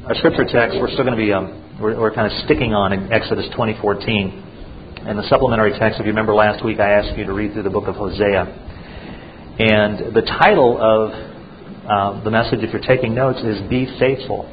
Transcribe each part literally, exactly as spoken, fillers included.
our scripture text, we're still going to be, um, we're, we're kind of sticking on in Exodus twenty fourteen. And the supplementary text, if you remember last week, I asked you to read through the book of Hosea. And the title of uh, the message, if you're taking notes, is Be Faithful.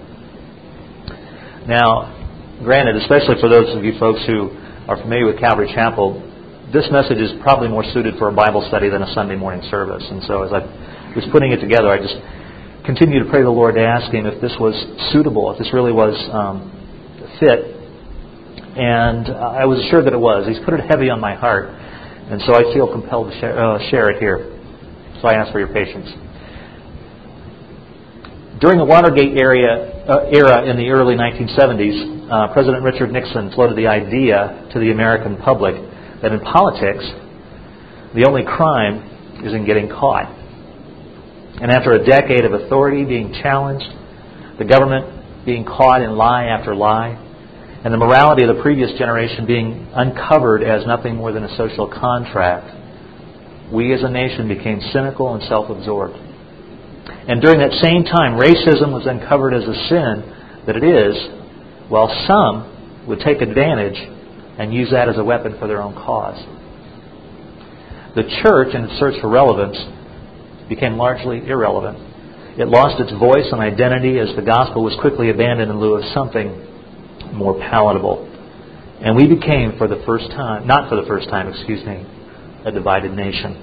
Now, granted, especially for those of you folks who are familiar with Calvary Chapel, this message is probably more suited for a Bible study than a Sunday morning service. And so as I was putting it together, I just continued to pray to the Lord to ask Him if this was suitable, if this really was um, fit. And I was assured that it was. He's put it heavy on my heart. And so I feel compelled to share, uh, share it here. So I ask for your patience. During the Watergate area, uh, era in the early nineteen seventies, uh, President Richard Nixon floated the idea to the American public that in politics, the only crime is in getting caught. And after a decade of authority being challenged, the government being caught in lie after lie, and the morality of the previous generation being uncovered as nothing more than a social contract, we as a nation became cynical and self-absorbed. And during that same time, racism was uncovered as a sin that it is, while some would take advantage and use that as a weapon for their own cause. The church, in its search for relevance, became largely irrelevant. It lost its voice and identity as the gospel was quickly abandoned in lieu of something more palatable. And we became, for the first time, not for the first time, excuse me, a divided nation.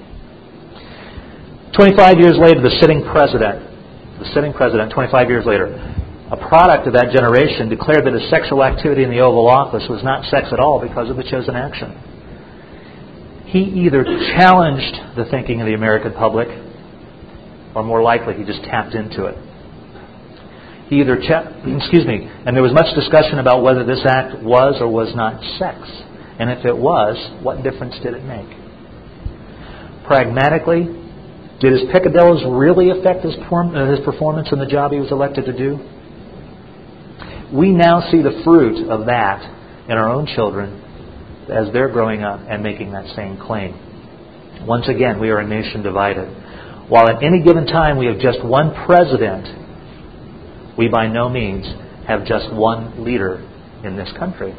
twenty-five years later, the sitting president, the sitting president, twenty-five years later, a product of that generation, declared that his sexual activity in the Oval Office was not sex at all because of the chosen action. He either challenged the thinking of the American public, or more likely, he just tapped into it. He either, cha- excuse me, and there was much discussion about whether this act was or was not sex. And if it was, what difference did it make? Pragmatically, did his peccadillos really affect his, perform- uh, his performance in the job he was elected to do? We now see the fruit of that in our own children as they're growing up and making that same claim. Once again, we are a nation divided. While at any given time we have just one president, we by no means have just one leader in this country.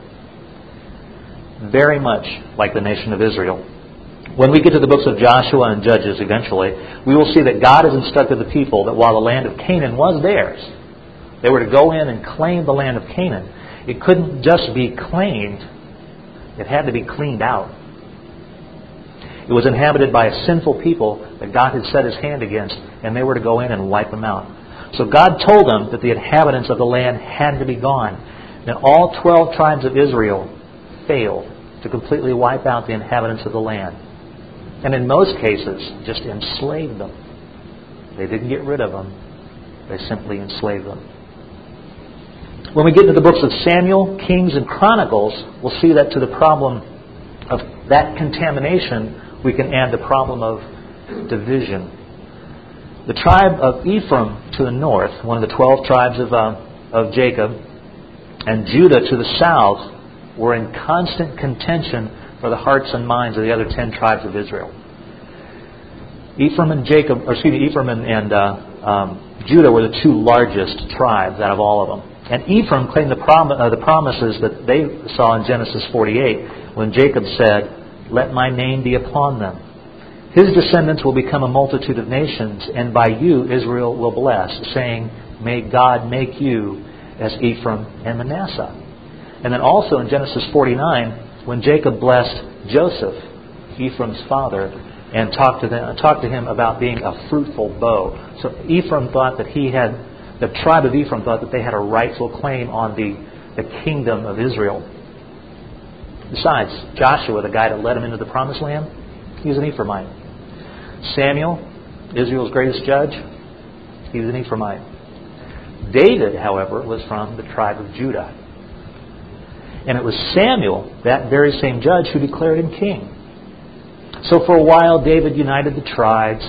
Very much like the nation of Israel. When we get to the books of Joshua and Judges eventually, we will see that God has instructed the people that while the land of Canaan was theirs, they were to go in and claim the land of Canaan. It couldn't just be claimed, it had to be cleaned out. It was inhabited by a sinful people that God had set His hand against, and they were to go in and wipe them out. So God told them that the inhabitants of the land had to be gone. And all twelve tribes of Israel failed to completely wipe out the inhabitants of the land. And in most cases, just enslaved them. They didn't get rid of them. They simply enslaved them. When we get into the books of Samuel, Kings, and Chronicles, we'll see that to the problem of that contamination, we can add the problem of division. The tribe of Ephraim to the north, one of the twelve tribes of, uh, of Jacob, and Judah to the south were in constant contention for the hearts and minds of the other ten tribes of Israel. Ephraim and Jacob, or excuse me, Ephraim and, and uh, um, Judah were the two largest tribes out of all of them. And Ephraim claimed the, prom- uh, the promises that they saw in Genesis forty-eight when Jacob said, "Let my name be upon them. His descendants will become a multitude of nations, and by you Israel will bless, saying, may God make you as Ephraim and Manasseh." And then also in Genesis forty-nine, when Jacob blessed Joseph, Ephraim's father, and talked to them, talked to him about being a fruitful bow. So Ephraim thought that he had, the tribe of Ephraim thought that they had a rightful claim on the, the kingdom of Israel. Besides, Joshua, the guy that led him into the promised land, he was an Ephraimite. Samuel, Israel's greatest judge, he was an Ephraimite. David, however, was from the tribe of Judah. And it was Samuel, that very same judge, who declared him king. So for a while, David united the tribes,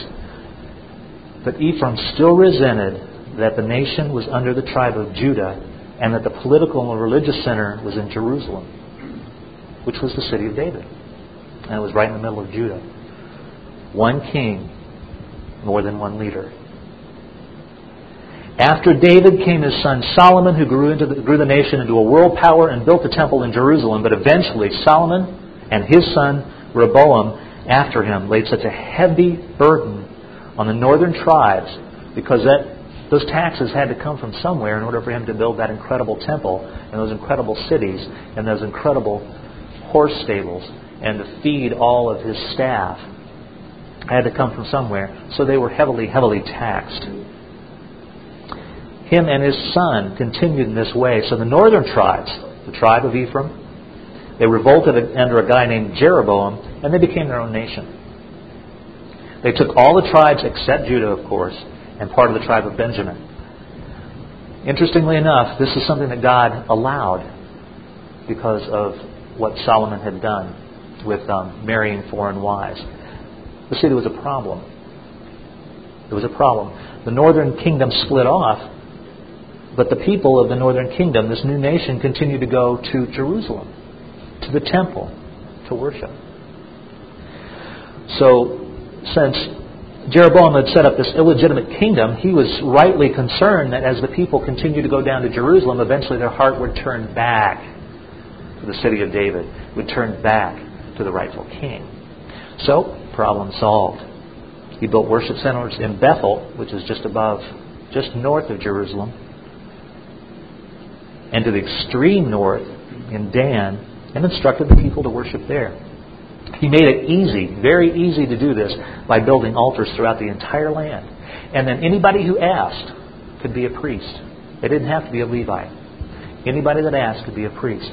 but Ephraim still resented that the nation was under the tribe of Judah and that the political and religious center was in Jerusalem, which was the city of David. And it was right in the middle of Judah. One king, more than one leader. After David came his son Solomon, who grew, into the, grew the nation into a world power and built the temple in Jerusalem. But eventually Solomon and his son Rehoboam after him laid such a heavy burden on the northern tribes, because that those taxes had to come from somewhere in order for him to build that incredible temple and those incredible cities and those incredible horse stables and to feed all of his staff. It had to come from somewhere. So they were heavily, heavily taxed. Him and his son continued in this way. So the northern tribes, the tribe of Ephraim, they revolted under a guy named Jeroboam, and they became their own nation. They took all the tribes except Judah, of course, and part of the tribe of Benjamin. Interestingly enough, this is something that God allowed because of what Solomon had done with um, marrying foreign wives. But see, there was a problem. There was a problem. The northern kingdom split off, but the people of the northern kingdom, this new nation, continued to go to Jerusalem, to the temple, to worship. So, since Jeroboam had set up this illegitimate kingdom, he was rightly concerned that as the people continued to go down to Jerusalem, eventually their heart would turn back to the city of David, would turn back to the rightful king. So, problem solved. He built worship centers in Bethel, which is just above, just north of Jerusalem, and to the extreme north in Dan, and instructed the people to worship there. He made it easy, very easy to do this by building altars throughout the entire land. And then anybody who asked could be a priest. They didn't have to be a Levite. Anybody that asked could be a priest.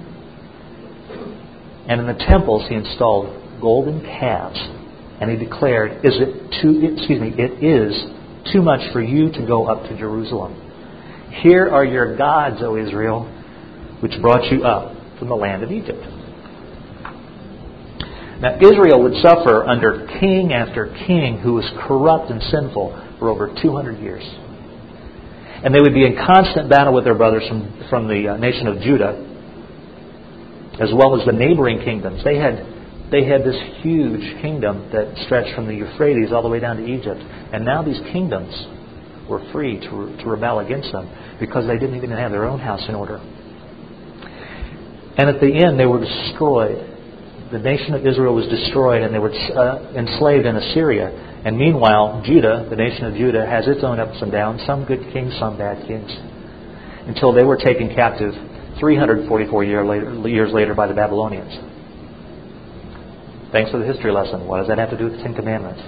And in the temples he installed golden calves, and he declared, "Is it too? Excuse me, it is too much for you to go up to Jerusalem. Here are your gods, O Israel, which brought you up from the land of Egypt." Now, Israel would suffer under king after king who was corrupt and sinful for over two hundred years. And they would be in constant battle with their brothers from, from the uh, nation of Judah, as well as the neighboring kingdoms. They had, they had this huge kingdom that stretched from the Euphrates all the way down to Egypt. And now these kingdoms were free to, re- to rebel against them because they didn't even have their own house in order. And at the end, they were destroyed. The nation of Israel was destroyed, and they were uh, enslaved in Assyria. And meanwhile, Judah, the nation of Judah, has its own ups and downs, some good kings, some bad kings, until they were taken captive three hundred forty-four year later, years later by the Babylonians. Thanks for the history lesson. What does that have to do with the Ten Commandments?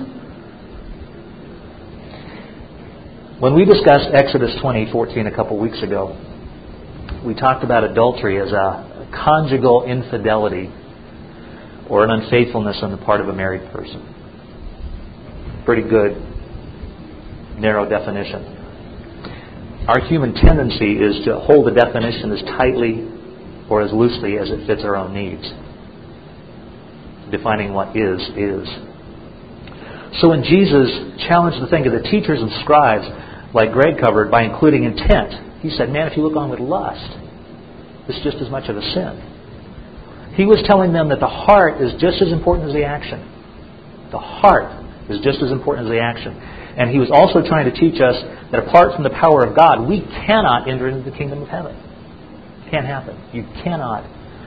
When we discussed Exodus twenty fourteen a couple weeks ago, we talked about adultery as a conjugal infidelity or an unfaithfulness on the part of a married person. Pretty good, narrow definition. Our human tendency is to hold the definition as tightly or as loosely as it fits our own needs. Defining what is, is. So when Jesus challenged the thing of the teachers and scribes, like Greg covered, by including intent, he said, man, if you look on with lust, it's just as much of a sin. He was telling them that the heart is just as important as the action. The heart is just as important as the action. And he was also trying to teach us that apart from the power of God, we cannot enter into the kingdom of heaven. It can't happen. You cannot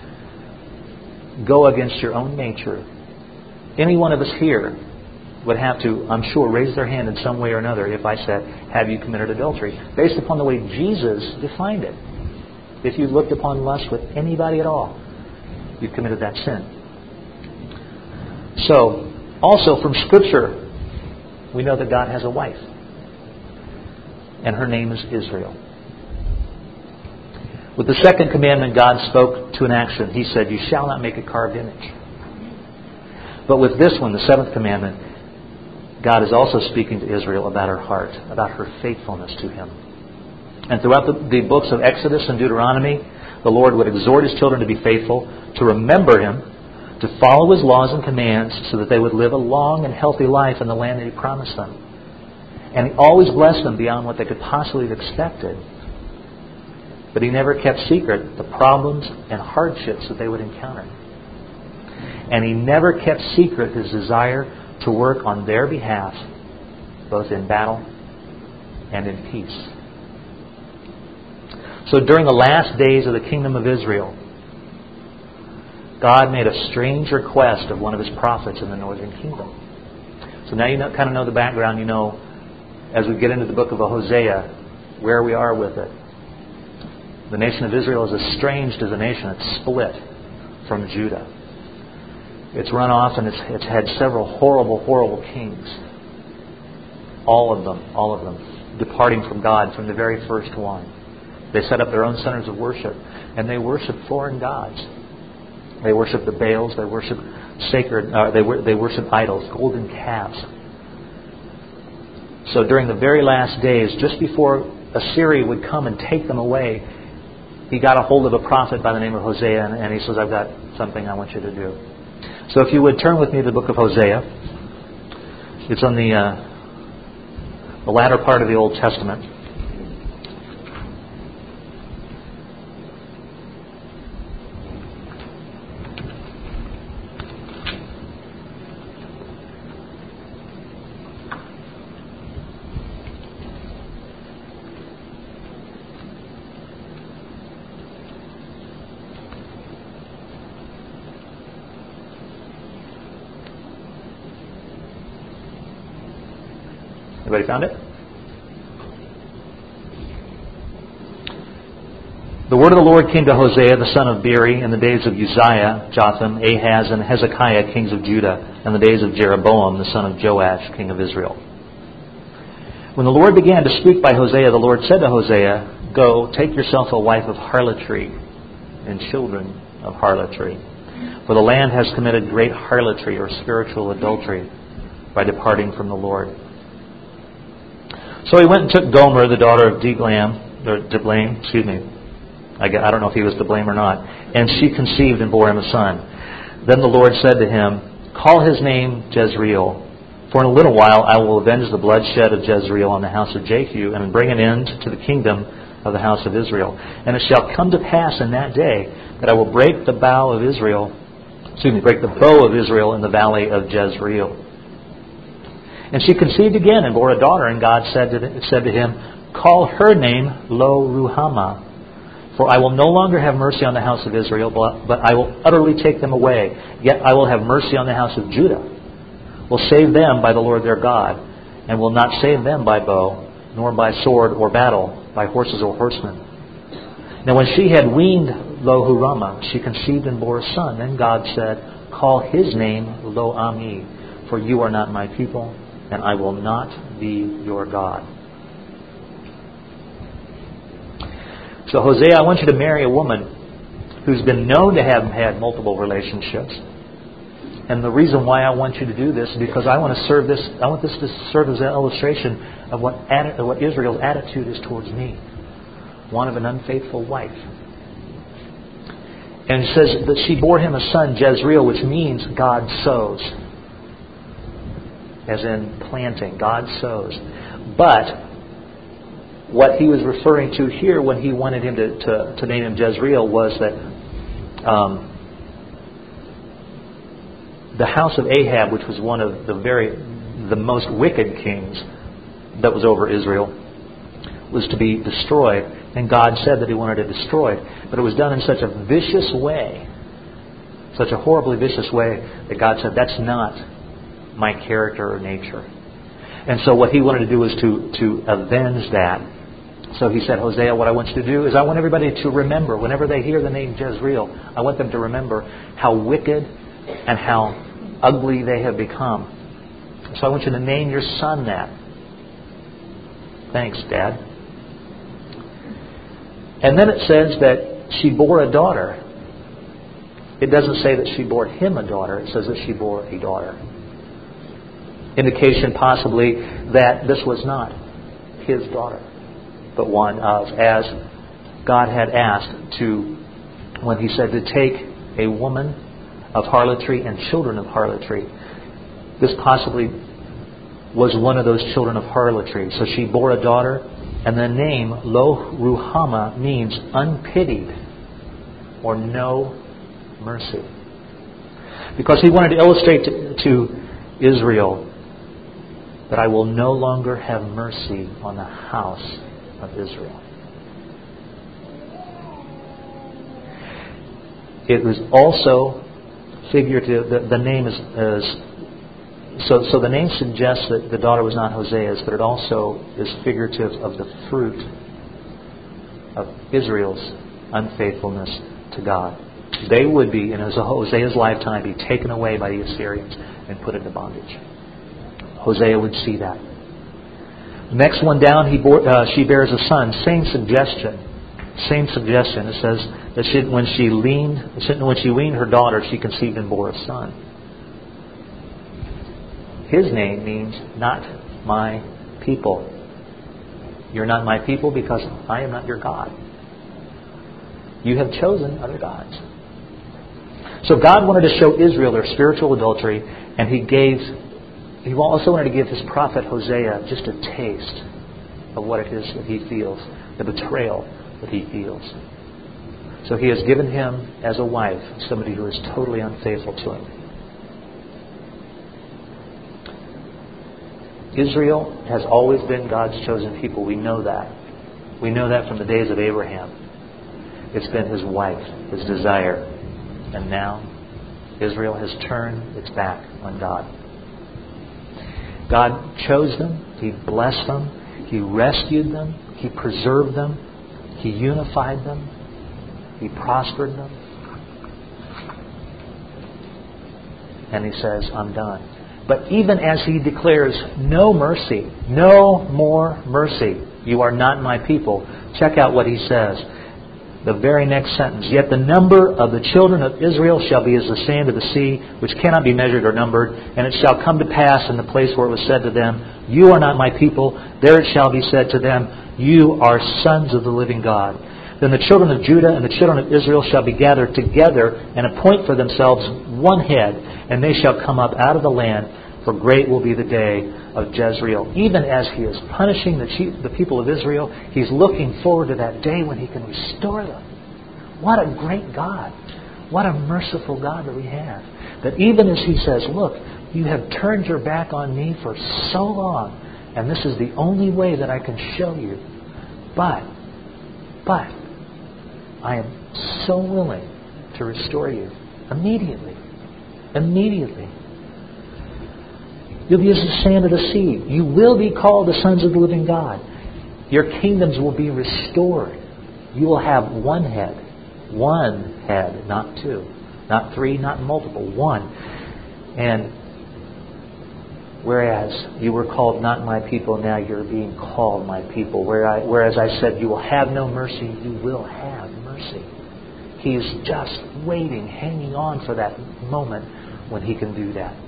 go against your own nature. Any one of us here would have to, I'm sure, raise their hand in some way or another if I said, have you committed adultery? Based upon the way Jesus defined it. If you looked upon lust with anybody at all, you've committed that sin. So, also from Scripture, we know that God has a wife. And her name is Israel. With the second commandment, God spoke to an action. He said, you shall not make a carved image. But with this one, the seventh commandment, God is also speaking to Israel about her heart, about her faithfulness to Him. And throughout the, the books of Exodus and Deuteronomy, the Lord would exhort His children to be faithful, to remember Him, to follow His laws and commands so that they would live a long and healthy life in the land that He promised them. And He always blessed them beyond what they could possibly have expected. But He never kept secret the problems and hardships that they would encounter. And He never kept secret His desire to work on their behalf, both in battle and in peace. So during the last days of the kingdom of Israel, God made a strange request of one of His prophets in the northern kingdom. So now you know, kind of know the background. You know, as we get into the book of Hosea, where we are with it. The nation of Israel is estranged as a nation. It's split from Judah. It's run off and it's, it's had several horrible, horrible kings. All of them, all of them, departing from God from the very first one. They set up their own centers of worship, and they worship foreign gods. They worship the Baals. They worship sacred. Uh, they they worship idols, golden calves. So during the very last days, just before Assyria would come and take them away, he got a hold of a prophet by the name of Hosea, and, and he says, "I've got something I want you to do." So if you would turn with me to the book of Hosea. It's on the uh, the latter part of the Old Testament. Everybody found it? The word of the Lord came to Hosea, the son of Beeri, in the days of Uzziah, Jotham, Ahaz, and Hezekiah, kings of Judah, and the days of Jeroboam, the son of Joash, king of Israel. When the Lord began to speak by Hosea, the Lord said to Hosea, "Go, take yourself a wife of harlotry and children of harlotry. For the land has committed great harlotry," or spiritual adultery, "by departing from the Lord." So he went and took Gomer, the daughter of Diblaim, or Diblaim, excuse me. I don't know if he was to blame or not. And she conceived and bore him a son. Then the Lord said to him, "Call his name Jezreel, for in a little while I will avenge the bloodshed of Jezreel on the house of Jehu, and bring an end to the kingdom of the house of Israel. And it shall come to pass in that day that I will break the bow of Israel, excuse me, break the bow of Israel in the valley of Jezreel." And she conceived again and bore a daughter, and God said to, said to him, "Call her name Lo Ruhamah, for I will no longer have mercy on the house of Israel, but, but I will utterly take them away. Yet I will have mercy on the house of Judah, will save them by the Lord their God, and will not save them by bow, nor by sword or battle, by horses or horsemen." Now when she had weaned Lo Ruhamah, she conceived and bore a son. Then God said, "Call his name Lo Ami, for you are not my people, and I will not be your God." So Hosea, I want you to marry a woman who's been known to have had multiple relationships. And the reason why I want you to do this is because I want to serve this. I want this to serve as an illustration of what of what Israel's attitude is towards me, one of an unfaithful wife. And it says that she bore him a son, Jezreel, which means God sows, as in planting. God sows. But what he was referring to here when he wanted him to, to, to name him Jezreel was that um, the house of Ahab, which was one of the very the most wicked kings that was over Israel, was to be destroyed. And God said that He wanted it destroyed. But it was done in such a vicious way, such a horribly vicious way, that God said, "That's not my character or nature." And so what He wanted to do was to, to avenge that. So He said, "Hosea, what I want you to do is I want everybody to remember, whenever they hear the name Jezreel, I want them to remember how wicked and how ugly they have become. So I want you to name your son that." Thanks, Dad. And then it says that she bore a daughter. It doesn't say that she bore him a daughter. It says that she bore a daughter. Indication possibly that this was not his daughter, but one of, as God had asked to, when He said to take a woman of harlotry and children of harlotry. This possibly was one of those children of harlotry. So she bore a daughter, and the name Lo Ruhamah means unpitied or no mercy. Because He wanted to illustrate to, to Israel that I will no longer have mercy on the house of Israel. it was also figurative. The, the name is, is so. So the name suggests that the daughter was not Hosea's, but it also is figurative of the fruit of Israel's unfaithfulness to God. They would be, in Hosea's lifetime, be taken away by the Assyrians and put into bondage. Hosea would see that. Next one down, he bore, uh, she bears a son. Same suggestion. Same suggestion. It says that she, when she leaned, when she weaned her daughter, she conceived and bore a son. His name means not my people. You're not my people because I am not your God. You have chosen other gods. So God wanted to show Israel their spiritual adultery, and He gave. He also wanted to give His prophet Hosea just a taste of what it is that he feels, the betrayal that he feels. So He has given him as a wife somebody who is totally unfaithful to Him. Israel has always been God's chosen people. We know that. We know that from the days of Abraham. It's been his wife, his desire. And now Israel has turned its back on God. God chose them. He blessed them. He rescued them. He preserved them. He unified them. He prospered them. And He says, I'm done. But even as He declares no mercy, no more mercy, you are not my people, check out what He says. The very next sentence. Yet the number of the children of Israel shall be as the sand of the sea, which cannot be measured or numbered. And it shall come to pass in the place where it was said to them, you are not my people. There it shall be said to them, you are sons of the living God. Then the children of Judah and the children of Israel shall be gathered together and appoint for themselves one head, and they shall come up out of the land, for great will be the day of Jezreel. Even as He is punishing the, chief, the people of Israel, He's looking forward to that day when He can restore them. What a great God. What a merciful God that we have. That even as He says, look, you have turned your back on me for so long, and this is the only way that I can show you. But, but, I am so willing to restore you immediately. Immediately. You'll be as the sand of the sea. You will be called the sons of the living God. Your kingdoms will be restored. You will have one head. One head, not two. Not three, not multiple. One. And whereas you were called not my people, now you're being called my people. Whereas I said you will have no mercy, you will have mercy. He's just waiting, hanging on for that moment when He can do that.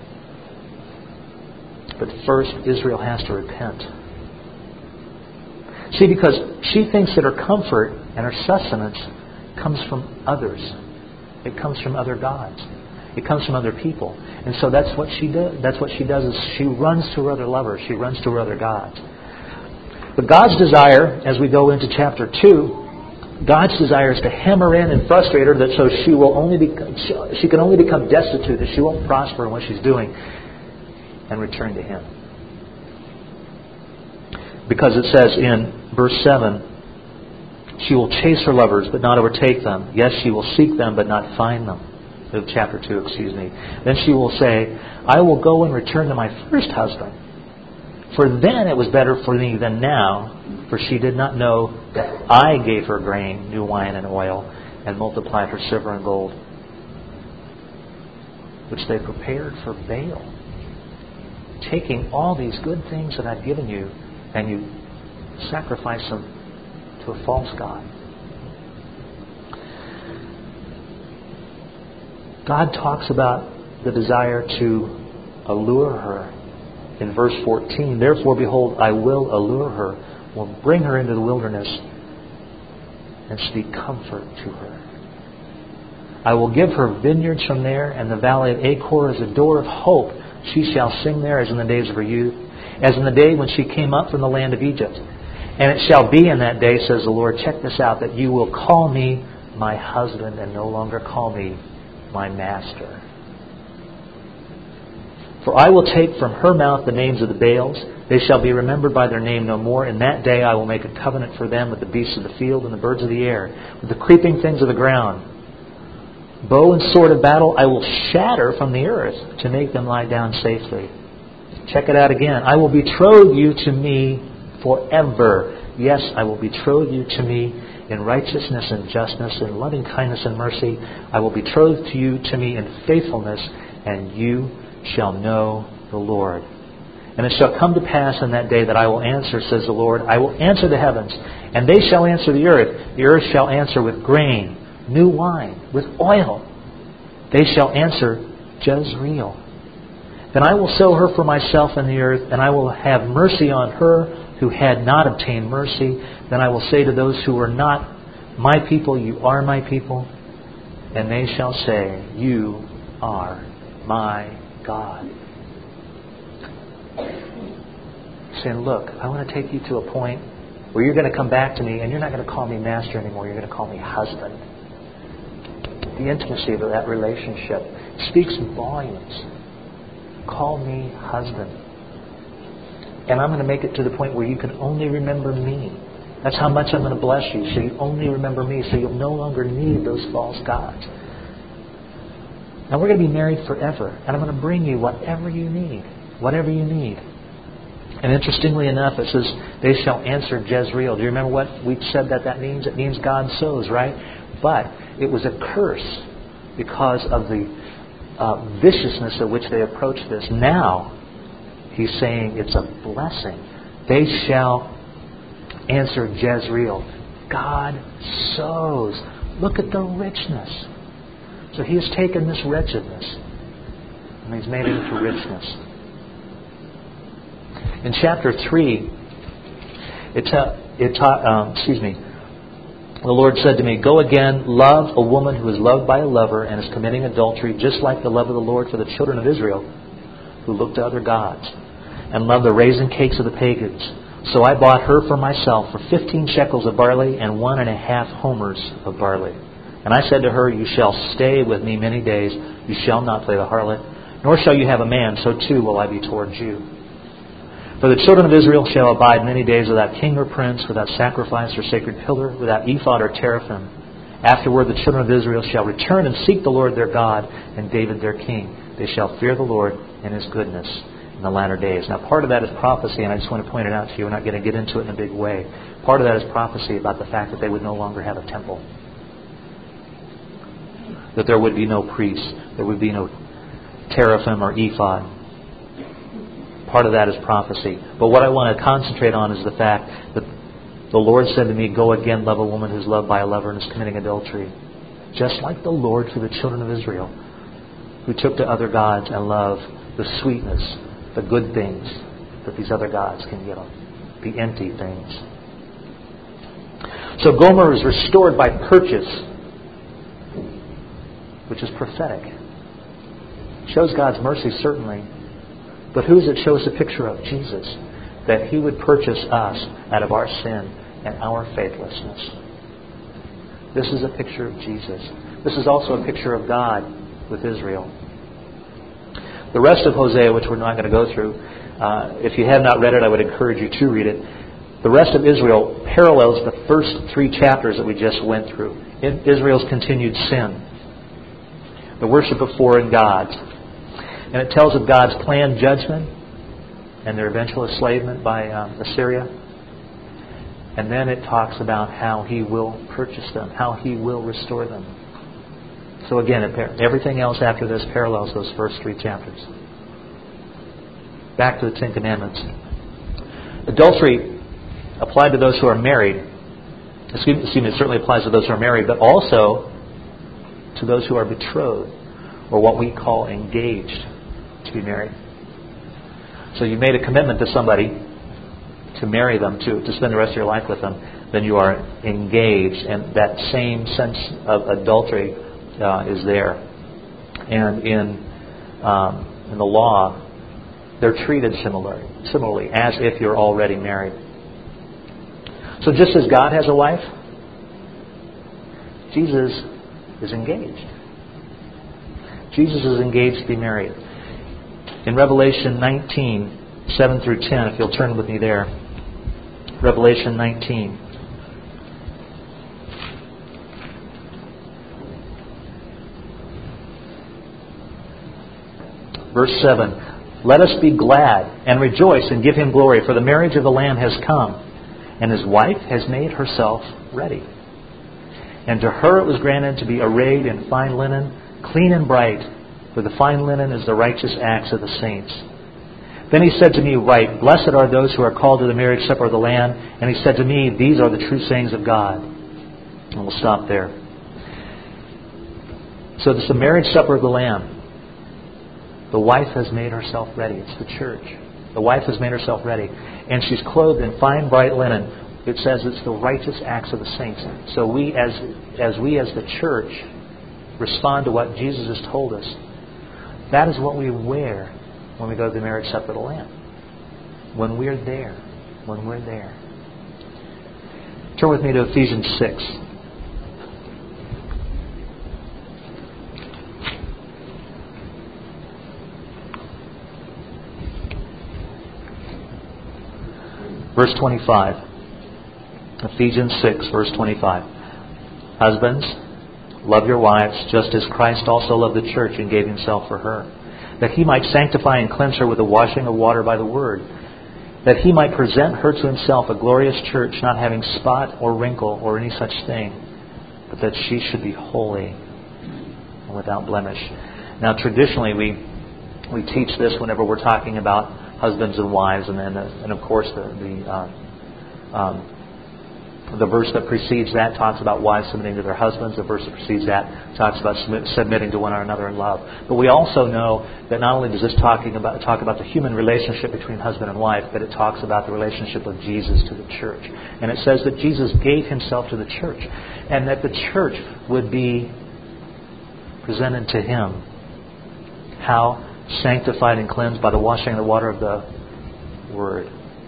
But first, Israel has to repent. See, because she thinks that her comfort and her sustenance comes from others. It comes from other gods. It comes from other people. And so that's what she does. That's what she does is she runs to her other lovers. She runs to her other gods. But God's desire, as we go into chapter two, God's desire is to hem her in and frustrate her, that so she will only be, she can only become destitute, that she won't prosper in what she's doing, and return to Him. Because it says in verse seven, she will chase her lovers but not overtake them. Yes, she will seek them but not find them. Of chapter two, excuse me. Then she will say, I will go and return to my first husband. For then it was better for me than now, for she did not know that I gave her grain, new wine, and oil, and multiplied her silver and gold, which they prepared for Baal. Taking all these good things that I've given you, and you sacrifice them to a false god. God talks about the desire to allure her in verse fourteen. Therefore, behold, I will allure her, will bring her into the wilderness, and speak comfort to her. I will give her vineyards from there, and the valley of Achor is a door of hope. She shall sing there as in the days of her youth, as in the day when she came up from the land of Egypt. And it shall be in that day, says the Lord, check this out, that you will call me my husband and no longer call me my master. For I will take from her mouth the names of the Baals. They shall be remembered by their name no more. In that day I will make a covenant for them with the beasts of the field and the birds of the air, with the creeping things of the ground. Bow and sword of battle I will shatter from the earth to make them lie down safely. Check it out again. I will betroth you to me forever. Yes, I will betroth you to me in righteousness and justness, in loving kindness and mercy. I will betroth to you to me in faithfulness, and you shall know the Lord. And it shall come to pass in that day that I will answer, says the Lord. I will answer the heavens, and they shall answer the earth. The earth shall answer with grain, new wine, with oil. They shall answer Jezreel. Then I will sow her for myself in the earth, and I will have mercy on her who had not obtained mercy. Then I will say to those who were not my people, you are my people. And they shall say, you are my God. Saying, look, I want to take you to a point where you're going to come back to me, and you're not going to call me master anymore. You're going to call me husband. The intimacy of that relationship speaks volumes. Call me husband. And I'm going to make it to the point where you can only remember me. That's how much I'm going to bless you. So you only remember me. So you'll no longer need those false gods. And we're going to be married forever. And I'm going to bring you whatever you need. Whatever you need. And interestingly enough, it says, they shall answer Jezreel. Do you remember what we said that that means? It means God sows, right? But it was a curse because of the uh, viciousness at which they approached this. Now, He's saying it's a blessing. They shall answer Jezreel. God sows. Look at the richness. So He has taken this wretchedness and He's made it into richness. In chapter three, it, ta- it ta- um, excuse me, the Lord said to me, go again, love a woman who is loved by a lover and is committing adultery, just like the love of the Lord for the children of Israel, who looked to other gods, and loved the raisin cakes of the pagans. So I bought her for myself for fifteen shekels of barley and one and a half homers of barley. And I said to her, you shall stay with me many days. You shall not play the harlot, nor shall you have a man. So too will I be towards you. For the children of Israel shall abide many days without king or prince, without sacrifice or sacred pillar, without ephod or teraphim. Afterward the children of Israel shall return and seek the Lord their God and David their king. They shall fear the Lord and His goodness in the latter days. Now part of that is prophecy, and I just want to point it out to you. We're not going to get into it in a big way. Part of that is prophecy about the fact that they would no longer have a temple. That there would be no priests. There would be no teraphim or ephod. Part of that is prophecy. But what I want to concentrate on is the fact that the Lord said to me, go again, love a woman who's loved by a lover and is committing adultery. Just like the Lord for the children of Israel, who took to other gods and loved the sweetness, the good things that these other gods can give them. The empty things. So Gomer is restored by purchase, which is prophetic. Shows God's mercy, certainly. But who does it show us a picture of? Jesus. That He would purchase us out of our sin and our faithlessness. This is a picture of Jesus. This is also a picture of God with Israel. The rest of Hosea, which we're not going to go through, uh, if you have not read it, I would encourage you to read it. The rest of Israel parallels the first three chapters that we just went through. In Israel's continued sin. The worship of foreign gods. And it tells of God's planned judgment and their eventual enslavement by um, Assyria. And then it talks about how He will purchase them, how He will restore them. So again, it, everything else after this parallels those first three chapters. Back to the Ten Commandments. Adultery applied to those who are married. Excuse me, it certainly applies to those who are married, but also to those who are betrothed, or what we call engaged to be married. So you made a commitment to somebody to marry them, to, to spend the rest of your life with them, then you are engaged, and that same sense of adultery uh, is there. And in um, in the law, they're treated similarly, similarly, as if you're already married. So just as God has a wife, Jesus is engaged. Jesus is engaged to be married. In Revelation nineteen, seven through ten, if you'll turn with me there. Revelation nineteen. Verse seven, let us be glad and rejoice and give Him glory, for the marriage of the Lamb has come, and His wife has made herself ready. And to her it was granted to be arrayed in fine linen, clean and bright, for the fine linen is the righteous acts of the saints. Then He said to me, write, blessed are those who are called to the marriage supper of the Lamb. And He said to me, these are the true sayings of God. And we'll stop there. So it's the marriage supper of the Lamb. The wife has made herself ready. It's the church. The wife has made herself ready. And she's clothed in fine, bright linen. It says it's the righteous acts of the saints. So we, as as we as the church, respond to what Jesus has told us. That is what we wear when we go to the marriage supper of the Lamb. When we're there. When we're there. Turn with me to Ephesians six. Verse twenty-five. Ephesians six, verse twenty-five. Husbands, love your wives, just as Christ also loved the church and gave Himself for her, that He might sanctify and cleanse her with the washing of water by the Word, that He might present her to Himself a glorious church, not having spot or wrinkle or any such thing, but that she should be holy and without blemish. Now, traditionally, we we teach this whenever we're talking about husbands and wives, and then, and of course, the the, uh, um, the verse that precedes that talks about wives submitting to their husbands. The verse that precedes that talks about submitting to one another in love. But we also know that not only does this talking about talk about the human relationship between husband and wife, but it talks about the relationship of Jesus to the church. And it says that Jesus gave Himself to the church, and that the church would be presented to Him. How? Sanctified and cleansed by the washing of the water of the Word.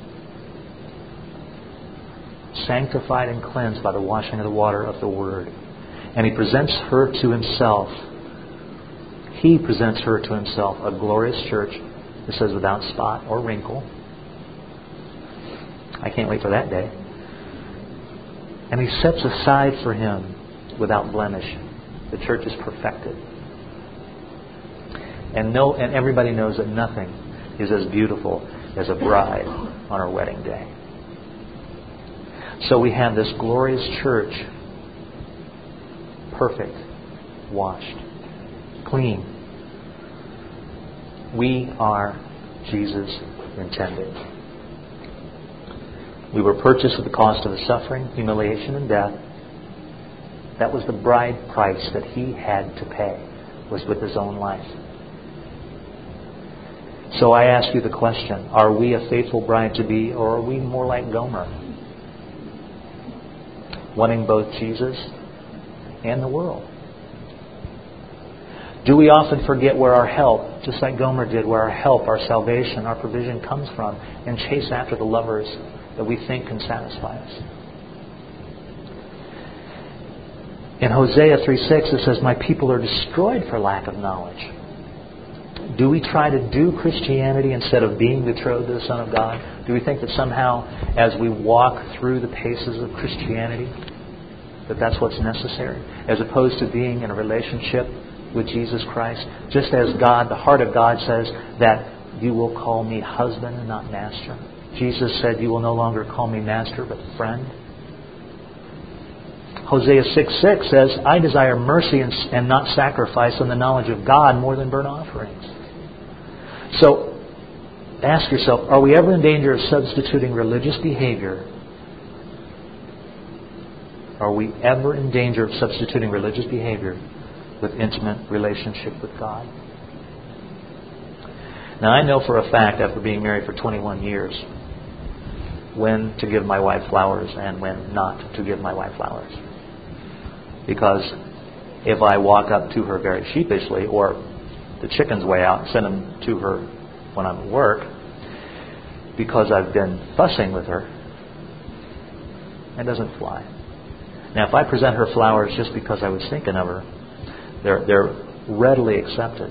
Sanctified and cleansed by the washing of the water of the Word. And He presents her to Himself. He presents her to Himself, a glorious church, it says, without spot or wrinkle. I can't wait for that day. And He sets aside for Him without blemish. The church is perfected. And no, and everybody knows that nothing is as beautiful as a bride on her wedding day. So we have this glorious church, perfect, washed, clean. We are Jesus intended. We were purchased at the cost of His suffering, humiliation, and death. That was the bride price that He had to pay, was with His own life. So I ask you the question, are we a faithful bride to be, or are we more like Gomer, wanting both Jesus and the world? Do we often forget where our help, just like Gomer did, where our help, our salvation, our provision comes from, and chase after the lovers that we think can satisfy us? In Hosea three six it says, my people are destroyed for lack of knowledge. Do we try to do Christianity instead of being betrothed to the Son of God? Do we think that somehow, as we walk through the paces of Christianity, that that's what's necessary, as opposed to being in a relationship with Jesus Christ? Just as God, the heart of God says that you will call me husband and not master. Jesus said, you will no longer call me master, but friend. Hosea six six says, I desire mercy and, and not sacrifice, and the knowledge of God more than burnt offerings. So, ask yourself, are we ever in danger of substituting religious behavior? Are we ever in danger of substituting religious behavior with intimate relationship with God? Now, I know for a fact, after being married for twenty-one years, when to give my wife flowers and when not to give my wife flowers. Because if I walk up to her very sheepishly, or the chicken's way out and send them to her when I'm at work, because I've been fussing with her, it doesn't fly. Now, if I present her flowers just because I was thinking of her, they're they're readily accepted.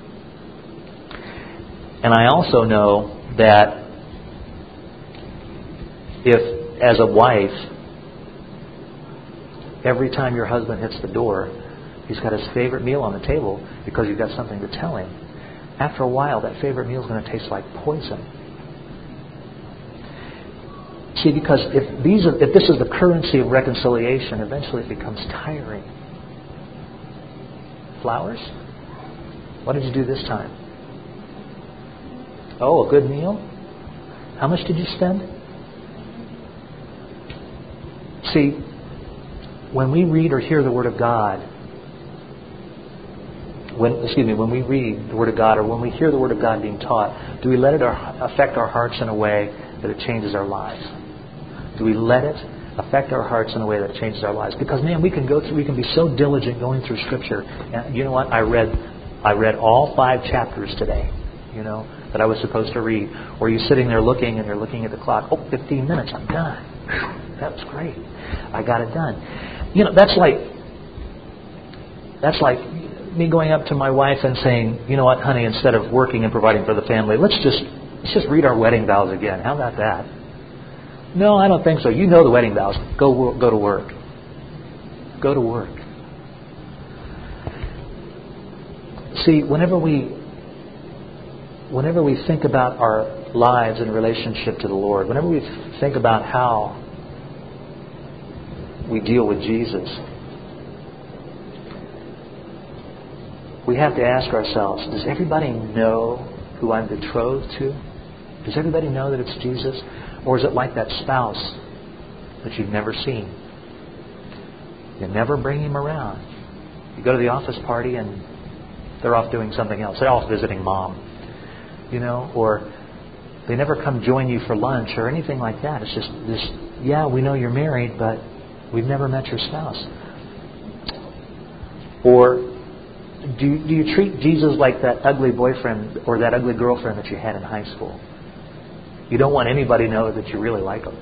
And I also know that if, as a wife, every time your husband hits the door, he's got his favorite meal on the table because you've got something to tell him, after a while, that favorite meal is going to taste like poison. See, because if these are, if this is the currency of reconciliation, eventually it becomes tiring. Flowers? What did you do this time? Oh, a good meal? How much did you spend? See, when we read or hear the Word of God, when excuse me, when we read the Word of God or when we hear the Word of God being taught, do we let it affect our hearts in a way that it changes our lives? Do we let it affect our hearts in a way that it changes our lives? Because man, we can go through, we can be so diligent going through Scripture. And you know what? I read, I read all five chapters today. You know that I was supposed to read. Or you're sitting there looking and you're looking at the clock. Oh, fifteen minutes, I'm done. Whew, that was great. I got it done. You know, that's like that's like me going up to my wife and saying, you know what, honey, instead of working and providing for the family, let's just let's just read our wedding vows again. How about that? No, I don't think so. You know the wedding vows. Go go to work. Go to work. See, whenever we whenever we think about our lives in relationship to the Lord, whenever we think about how we deal with Jesus, we have to ask ourselves, does everybody know who I'm betrothed to? Does everybody know that it's Jesus? Or is it like that spouse that you've never seen? You never bring him around. You go to the office party and they're off doing something else. They're off visiting mom. You know, or they never come join you for lunch or anything like that. It's just this, yeah, we know you're married, but we've never met your spouse. Or do you, do you treat Jesus like that ugly boyfriend or that ugly girlfriend that you had in high school? You don't want anybody to know that you really like them.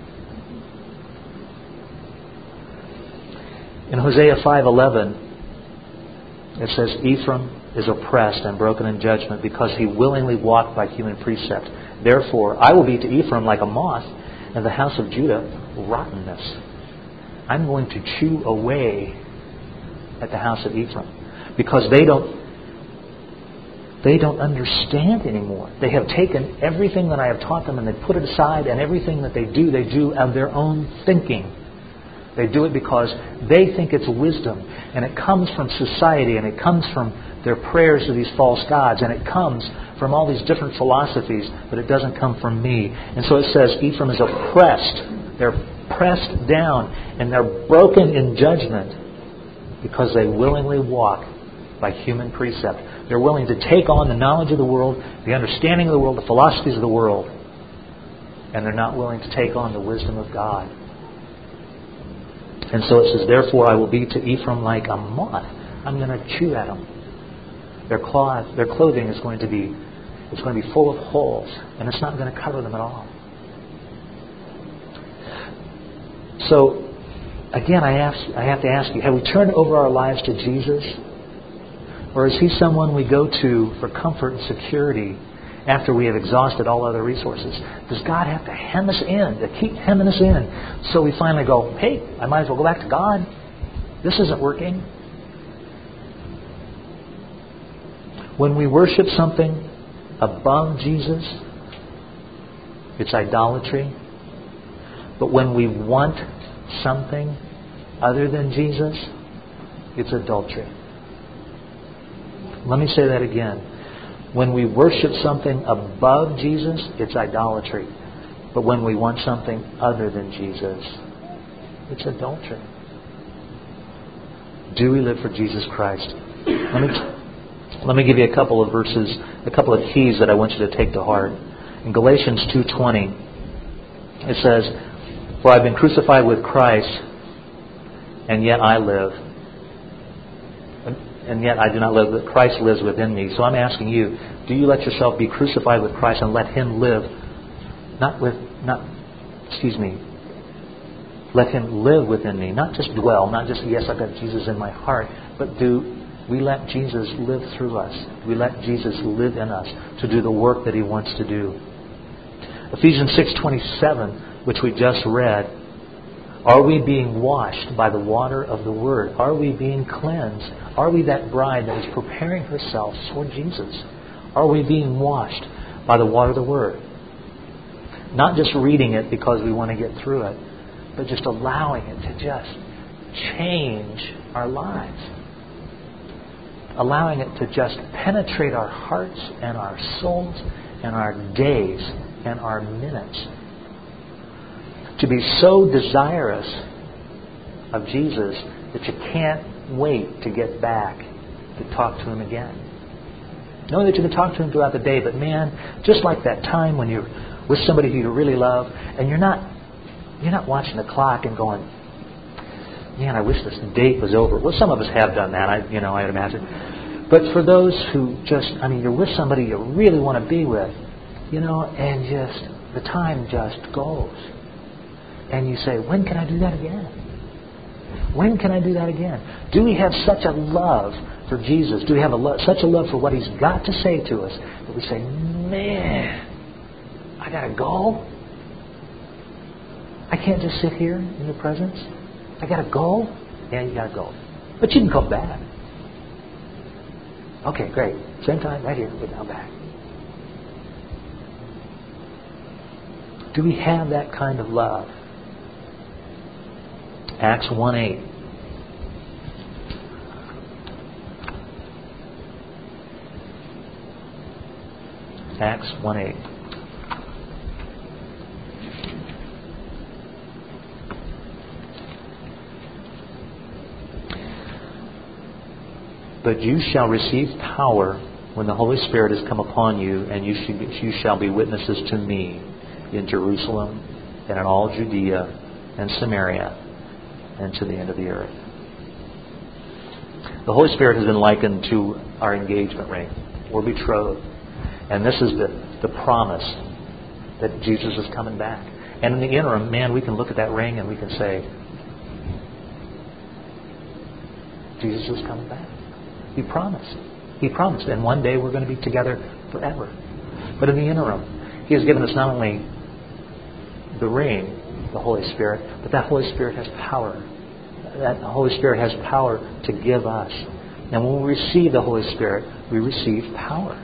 In Hosea five eleven, it says, Ephraim is oppressed and broken in judgment because he willingly walked by human precept. Therefore, I will be to Ephraim like a moth, and the house of Judah rottenness. I'm going to chew away at the house of Ephraim because they don't they don't understand anymore. They have taken everything that I have taught them and they put it aside, and everything that they do, they do of their own thinking. They do it because they think it's wisdom, and it comes from society, and it comes from their prayers to these false gods, and it comes from all these different philosophies, but it doesn't come from me. And so it says Ephraim is oppressed. They're pressed down, and they're broken in judgment because they willingly walk by human precept. They're willing to take on the knowledge of the world, the understanding of the world, the philosophies of the world, and they're not willing to take on the wisdom of God. And so it says, therefore I will be to Ephraim like a moth. I'm going to chew at them. Their cloth, their clothing is going to be, it's going to be full of holes, and it's not going to cover them at all. So, again, I ask, I have to ask you: have we turned over our lives to Jesus, or is He someone we go to for comfort and security after we have exhausted all other resources? Does God have to hem us in, to keep hemming us in, so we finally go, hey, I might as well go back to God. This isn't working. When we worship something above Jesus, it's idolatry. But when we want something other than Jesus, it's adultery. Let me say that again. When we worship something above Jesus, it's idolatry. But when we want something other than Jesus, it's adultery. Do we live for Jesus Christ? Let me, let me give you a couple of verses, a couple of keys that I want you to take to heart. In Galatians two twenty, it says, for I've been crucified with Christ, and yet I live. And yet I do not live, but Christ lives within me. So I'm asking you, do you let yourself be crucified with Christ and let Him live? Not with, not, excuse me, let Him live within me. Not just dwell, not just, yes, I've got Jesus in my heart, but do we let Jesus live through us? Do we let Jesus live in us to do the work that He wants to do? Ephesians six twenty-seven, which we just read, are we being washed by the water of the Word? Are we being cleansed? Are we that bride that is preparing herself for Jesus? Are we being washed by the water of the Word? Not just reading it because we want to get through it, but just allowing it to just change our lives. Allowing it to just penetrate our hearts and our souls and our days and our minutes. To be so desirous of Jesus that you can't wait to get back to talk to Him again. Knowing that you can talk to Him throughout the day, but man, just like that time when you're with somebody who you really love, and you're not you're not watching the clock and going, man, I wish this date was over. Well, some of us have done that, I you know, I'd imagine. But for those who just, I mean, you're with somebody you really want to be with, you know, and just the time just goes. And you say, when can I do that again? When can I do that again? Do we have such a love for Jesus? Do we have a lo- such a love for what He's got to say to us that we say, man, I got to go? I can't just sit here in Your presence? I got to go? Yeah, you got to go. But you can come back. Okay, great. Same time, right here, but now back. Do we have that kind of love? Acts one eight. Acts one eight. But you shall receive power when the Holy Spirit has come upon you, and you, should, you shall be witnesses to me in Jerusalem and in all Judea and Samaria and to the end of the earth. The Holy Spirit has been likened to our engagement ring. We're betrothed. And this is the, the promise that Jesus is coming back. And in the interim, man, we can look at that ring and we can say, Jesus is coming back. He promised. He promised. And one day we're going to be together forever. But in the interim, He has given us not only the ring, the Holy Spirit, but that Holy Spirit has power. That Holy Spirit has power to give us. And when we receive the Holy Spirit, we receive power.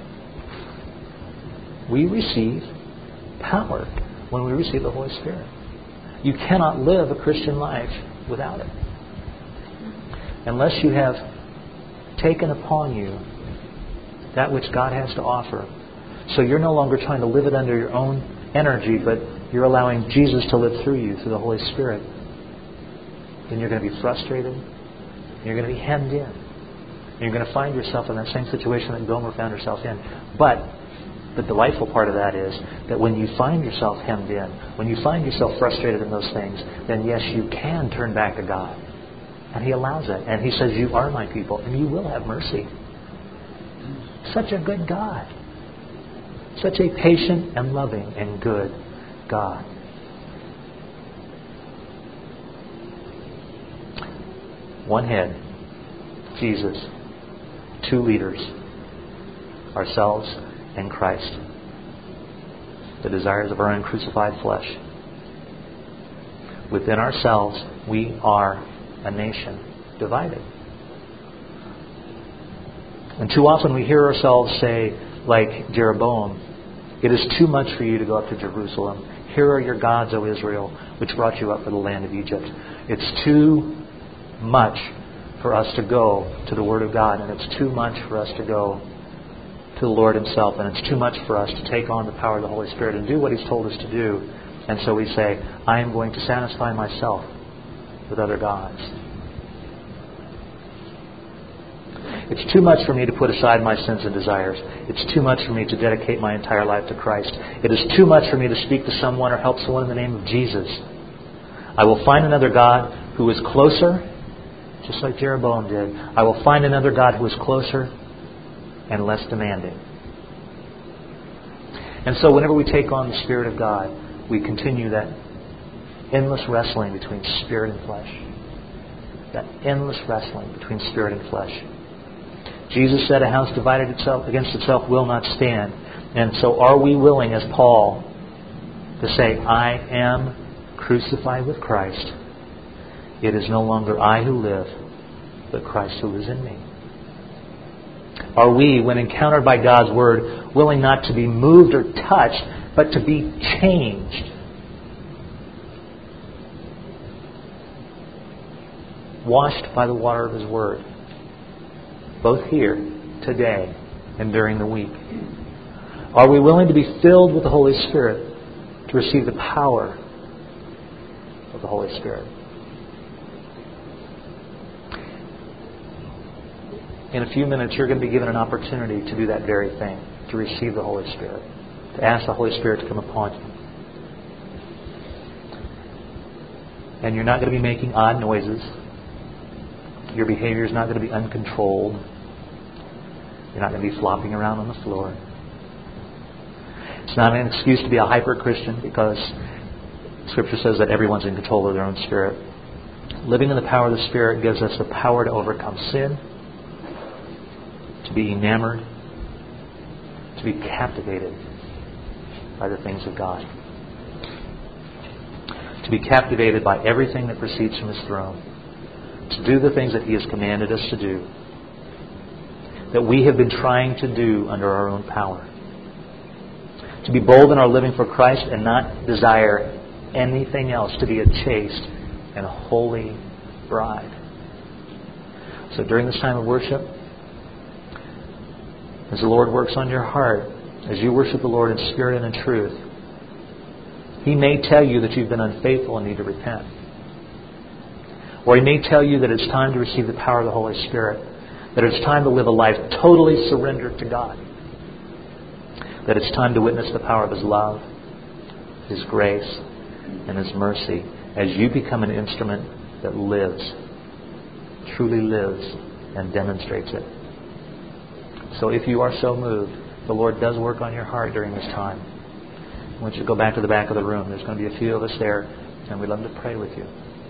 We receive power when we receive the Holy Spirit. You cannot live a Christian life without it. Unless you have taken upon you that which God has to offer. So you're no longer trying to live it under your own energy, but you're allowing Jesus to live through you, through the Holy Spirit. Then you're going to be frustrated. You're going to be hemmed in. And you're going to find yourself in that same situation that Gomer found herself in. But the delightful part of that is that when you find yourself hemmed in, when you find yourself frustrated in those things, then yes, you can turn back to God. And He allows it. And He says, you are my people, and you will have mercy. Such a good God. Such a patient and loving and good God. One head, Jesus. Two leaders, ourselves and Christ. The desires of our uncrucified flesh. Within ourselves, we are a nation divided. And too often we hear ourselves say, like Jeroboam, it is too much for you to go up to Jerusalem. Here are your gods, O Israel, which brought you up from the land of Egypt. It's too much for us to go to the Word of God, and it's too much for us to go to the Lord Himself, and it's too much for us to take on the power of the Holy Spirit and do what He's told us to do. And so we say, I am going to satisfy myself with other gods. It's too much for me to put aside my sins and desires. It's too much for me to dedicate my entire life to Christ. It is too much for me to speak to someone or help someone in the name of Jesus. I will find another God who is closer, just like Jeroboam did. I will find another God who is closer and less demanding. And so whenever we take on the Spirit of God, we continue that endless wrestling between spirit and flesh. That endless wrestling between spirit and flesh. Jesus said a house divided itself against itself will not stand. And so are we willing, as Paul, to say, I am crucified with Christ. It is no longer I who live, but Christ who is in me. Are we, when encountered by God's Word, willing not to be moved or touched, but to be changed? Washed by the water of His Word, both here, today, and during the week. Are we willing to be filled with the Holy Spirit to receive the power of the Holy Spirit? In a few minutes, you're going to be given an opportunity to do that very thing, to receive the Holy Spirit, to ask the Holy Spirit to come upon you. And you're not going to be making odd noises. Your behavior is not going to be uncontrolled. You're not going to be flopping around on the floor. It's not an excuse to be a hyper-Christian, because Scripture says that everyone's in control of their own spirit. Living in the power of the Spirit gives us the power to overcome sin, to be enamored, to be captivated by the things of God, to be captivated by everything that proceeds from His throne, to do the things that He has commanded us to do, that we have been trying to do under our own power. To be bold in our living for Christ and not desire anything else, to be a chaste and holy bride. So during this time of worship, as the Lord works on your heart, as you worship the Lord in spirit and in truth, He may tell you that you've been unfaithful and need to repent. Or He may tell you that it's time to receive the power of the Holy Spirit, that it's time to live a life totally surrendered to God, that it's time to witness the power of His love, His grace, and His mercy as you become an instrument that lives, truly lives, and demonstrates it. So if you are so moved, the Lord does work on your heart during this time. I want you to go back to the back of the room. There's going to be a few of us there, and we'd love to pray with you.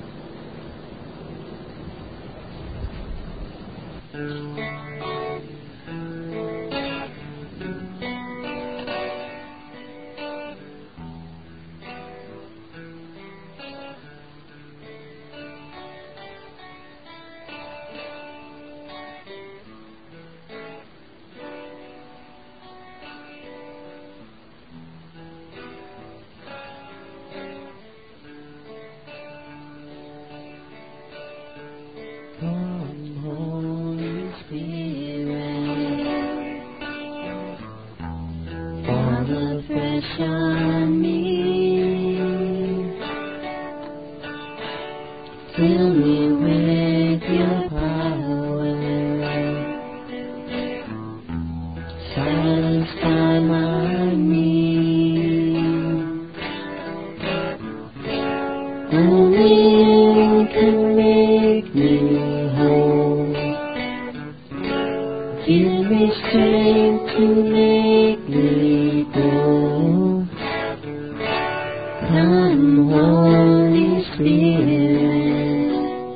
Fill me with your power, satisfy my need. Only you can make me whole. Give me strength to make me grow. Come, Holy Spirit,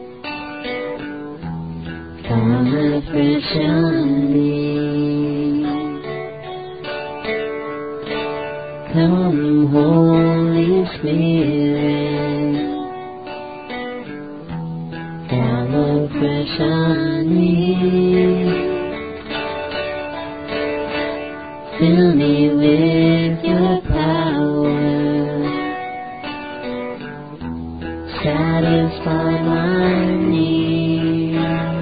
come afresh on me. Come, Holy Spirit, come afresh on me. Fill me with your power, satisfy my need.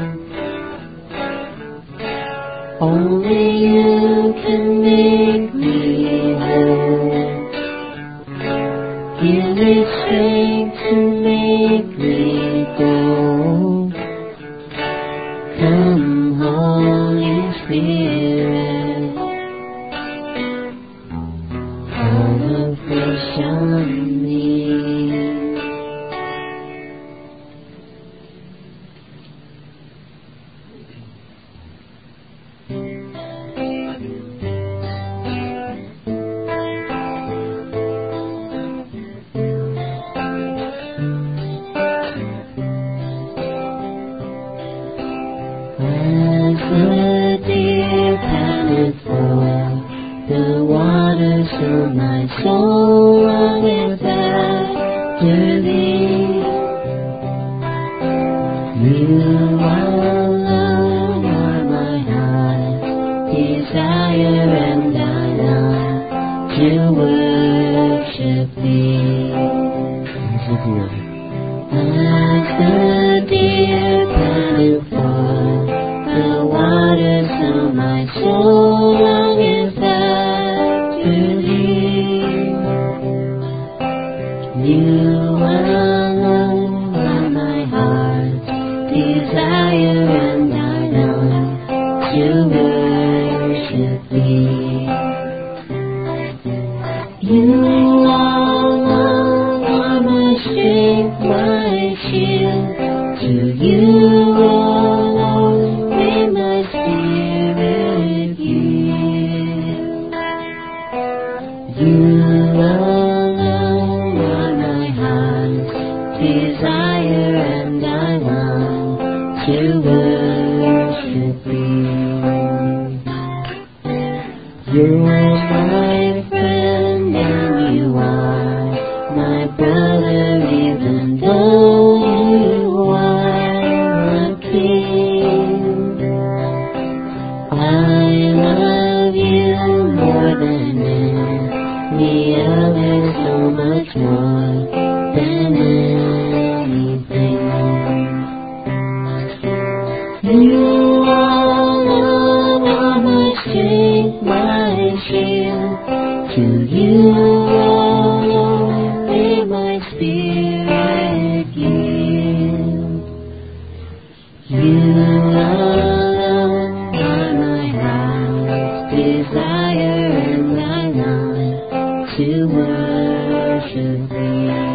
Only you can make me whole. Give me strength to make me go. Come, Holy Spirit, come afresh on me. As the deer panteth for the waters, so my soul longeth after thee. You alone are my heart worship Thee. You are my friend and you are my brother, even though you are a king. I love you more than any other, so much more than anything. You alone are my strength, my shield. To you alone may my spirit yield. You alone are my heart's desire, and I long to worship Thee.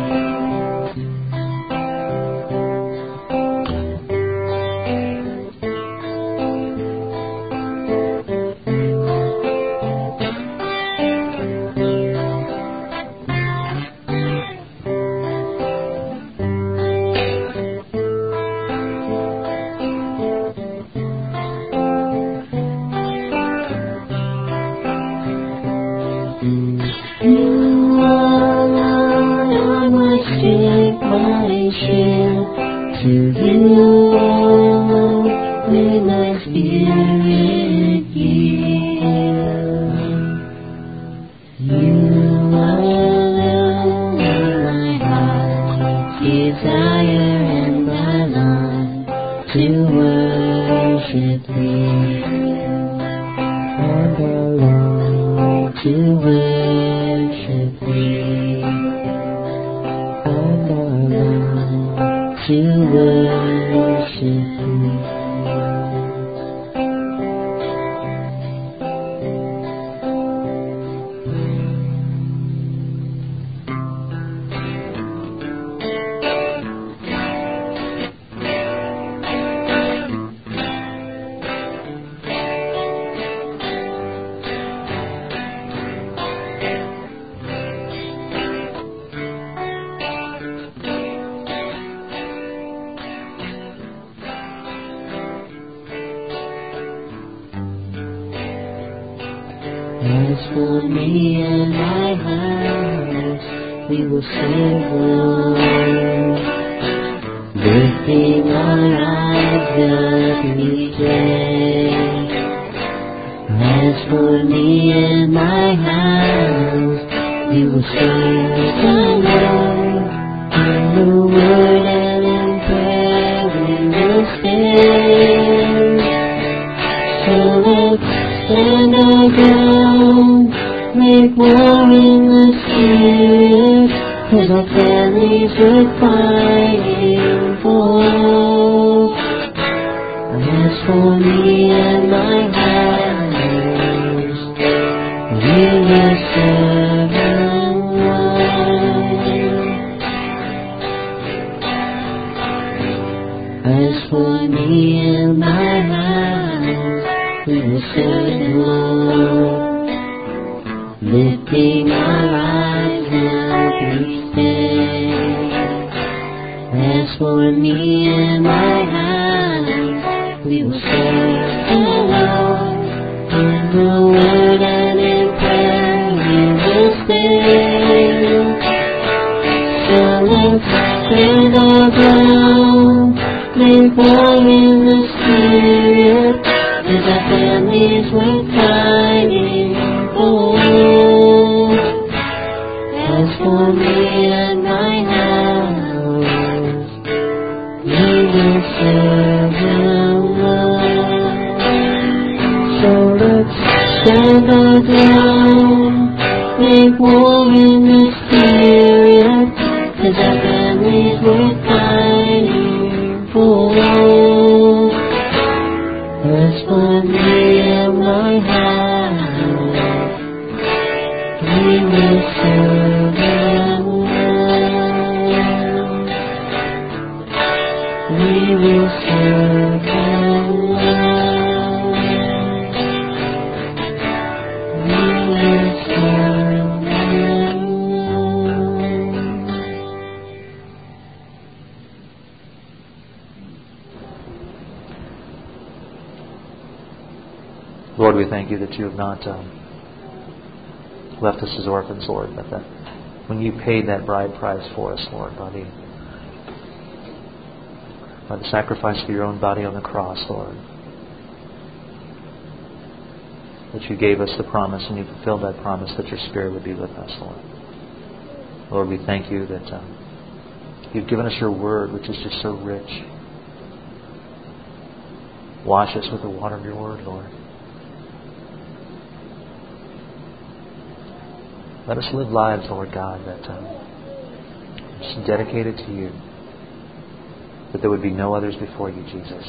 As for me and my house, we will serve the Lord, lifting our eyes up each day. As for me and my house, we will serve the Lord. In the word and in prayer we will stand. So let's stand our ground, make war in the Spirit, 'cause our families we're fighting for. As for me and my house, we will serve the Lord. As for me and my house, we will serve the Lord, lifting our eyes up each day. As for me and my house, we will serve the Lord. In the word and in prayer we will stand. So let's stand our ground, make war in the Spirit, 'cause our families we're fighting for. As for me and my house, we will serve the Lord. So let's Lord, we thank you that you have not um, left us as orphans, Lord, but that when you paid that bride price for us, Lord, by the, by the sacrifice of your own body on the cross, Lord, that you gave us the promise and you fulfilled that promise that your Spirit would be with us, Lord. Lord, we thank you that um, you've given us your word, which is just so rich. Wash us with the water of your word, Lord. Let us live lives, Lord God, that um, are just dedicated to you, that there would be no others before you, Jesus.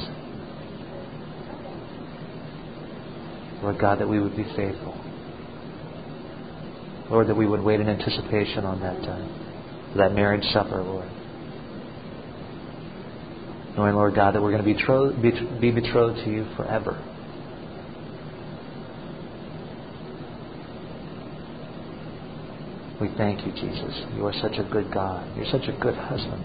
Lord God, that we would be faithful. Lord, that we would wait in anticipation on that uh, that marriage supper, Lord. Knowing, Lord God, that we're going to be betrothed, be betrothed to you forever. We thank you, Jesus. You are such a good God. You're such a good husband.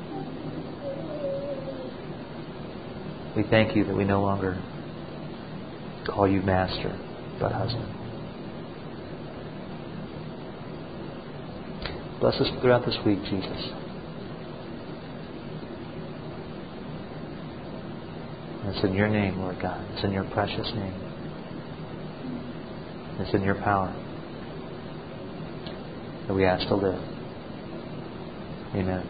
We thank you that we no longer call you master, but husband. Bless us throughout this week, Jesus. And it's in your name, Lord God. It's in your precious name. It's in your power that we ask to live. Amen.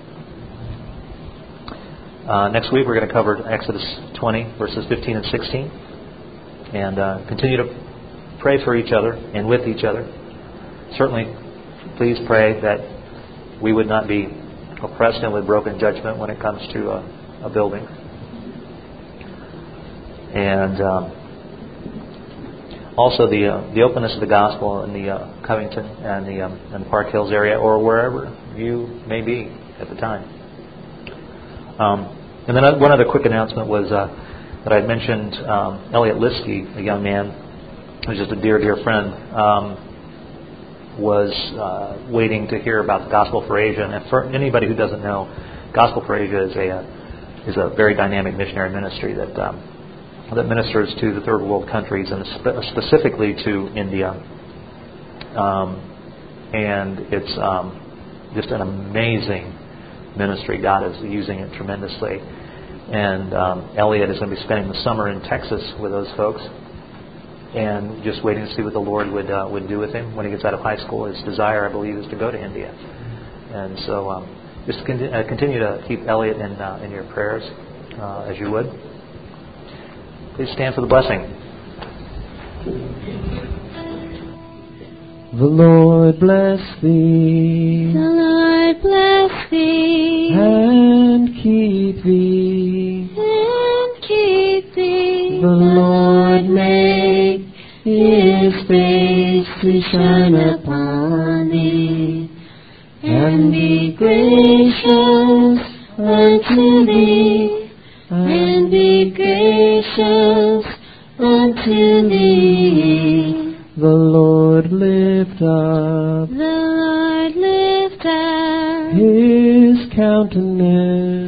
Uh, next week we're going to cover Exodus twenty, verses fifteen and sixteen. And uh, continue to pray for each other and with each other. Certainly, please pray that we would not be oppressed and with broken judgment when it comes to a, a building. And um, also the uh, the openness of the gospel in the uh, Covington and the um, and the Park Hills area, or wherever you may be at the time. Um, and then one other quick announcement was uh, that I had mentioned um, Elliot Liskey, a young man who's just a dear, dear friend, um, was uh, waiting to hear about the Gospel for Asia. And for anybody who doesn't know, Gospel for Asia is a uh, is a very dynamic missionary ministry that um, that ministers to the third world countries and spe- specifically to India. Um, and it's um, just an amazing ministry. God is using it tremendously. And um, Elliot is going to be spending the summer in Texas with those folks, and just waiting to see what the Lord would uh, would do with him when he gets out of high school. His desire, I believe, is to go to India. And so, um, just con- uh, continue to keep Elliot in uh, in your prayers uh, as you would. Please stand for the blessing. The Lord bless thee. The Lord bless thee. And keep thee. And keep thee. The Lord make His face to shine upon thee, and be gracious unto thee. And be gracious unto thee. The Lord lift up The Lord lift up His countenance